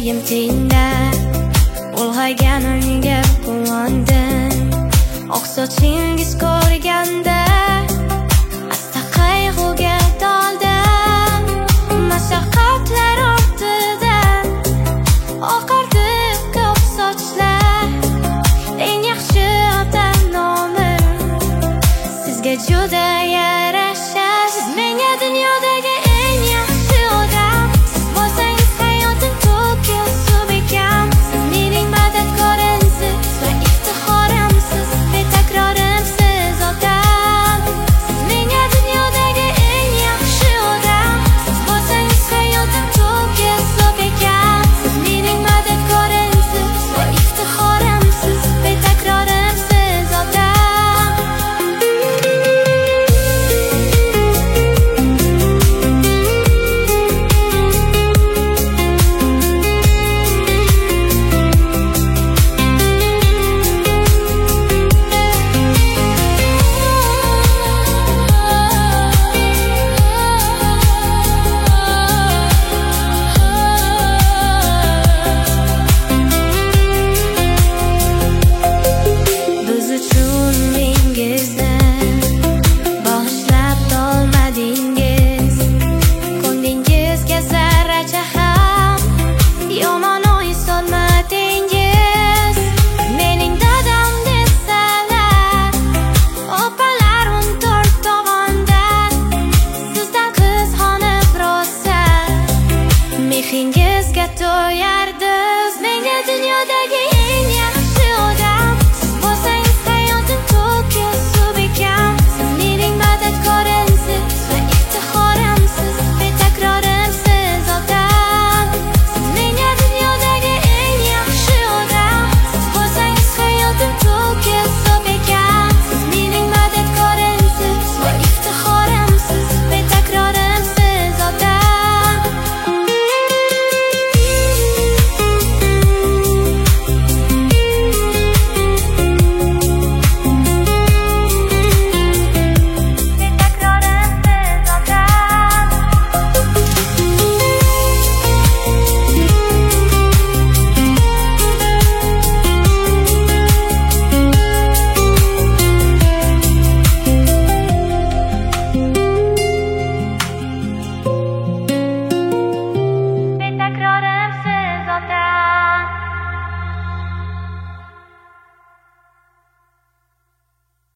ko'zlaringim tinglab ulg'aygan unga quvondim. Oq sochingiz ko'rganda asta qayg'uga toldim. Mashaqqatlar ortidan oqardi ko'k sochlar. Eng yaxshi ota nomi sizga juda yarashar. Siz menga dunyodagi eng yaxshi odam. Siz bo'lsangiz hayotim to'kil suv ekan. Siz mening madadkorimsiz va iftixorimsiz, betakrorimsiz otam. Siz menga dunyodagi eng yaxshi odam. Siz bo'lsangiz hayotim to'kil suv ekan. Siz mening madadkorimsiz va iftixorimsiz, betakrorimsiz otam. Biz uchun mengizni bag'ishlab tolmadingiz. Ko'nglingizga zarracha ham yomon o'y solmadingiz. Mening dadam desalar opalarim 14 tovondan. Sizdan qiz xonib rosa mehringizga to'yar